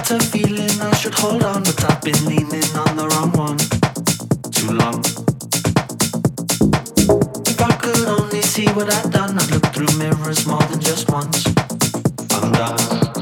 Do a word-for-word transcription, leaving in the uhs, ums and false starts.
a feeling I should hold on, but I've been leaning on the wrong one too long. If I could only see what I've done, I'd look through mirrors more than just once. I'm done.